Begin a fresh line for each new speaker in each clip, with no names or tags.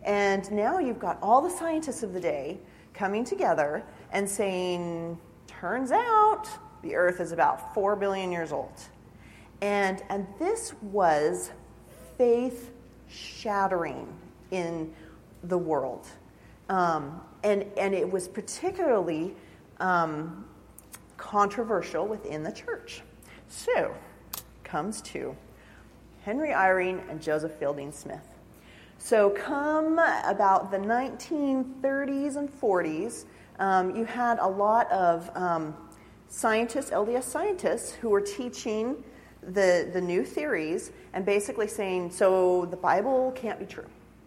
And now you've got all the scientists of the day coming together and saying, turns out the Earth is about 4 billion years old. And this was faith-shattering in the world. And it was particularly controversial within the church. So, comes to Henry Eyring and Joseph Fielding Smith. So come about the 1930s and 40s, you had a lot of scientists, LDS scientists, who were teaching the new theories and basically saying, so the Bible can't be true.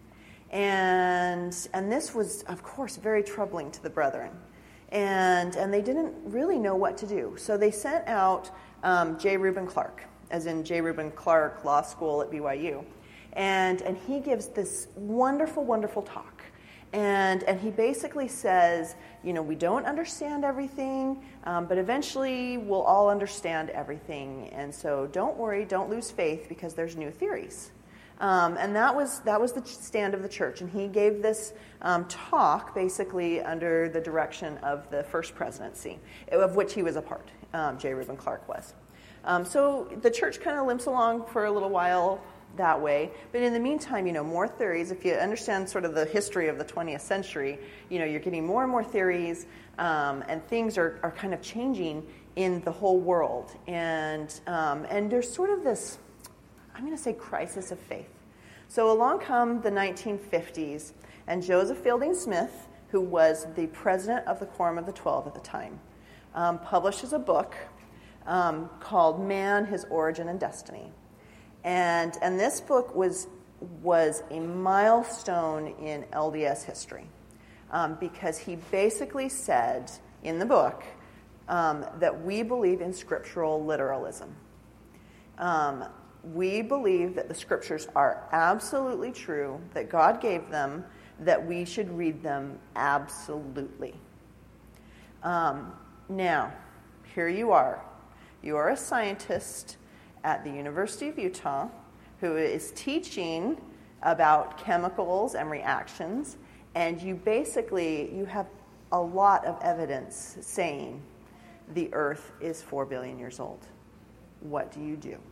And this was, of course, very troubling to the brethren. And they didn't really know what to do. So they sent out J. Reuben Clark, as in J. Reuben Clark Law School at BYU. And he gives this wonderful, wonderful talk. And he basically says, we don't understand everything, but eventually we'll all understand everything. And so don't worry, don't lose faith, because there's new theories. And that was the stand of the church. And he gave this talk basically under the direction of the first presidency, of which he was a part, J. Reuben Clark was. So the church kind of limps along for a little while that way. But in the meantime, more theories. If you understand sort of the history of the 20th century, you're getting more and more theories, and things are kind of changing in the whole world. And there's sort of this, I'm going to say, crisis of faith. So along come the 1950s, and Joseph Fielding Smith, who was the president of the Quorum of the 12 at the time, publishes a book called Man, His Origin and Destiny. And this book was a milestone in LDS history, because he basically said in the book that we believe in scriptural literalism. We believe that the scriptures are absolutely true, that God gave them, that we should read them absolutely. Now, here you are. You are a scientist at the University of Utah who is teaching about chemicals and reactions, and you have a lot of evidence saying the Earth is 4 billion years old. What do you do?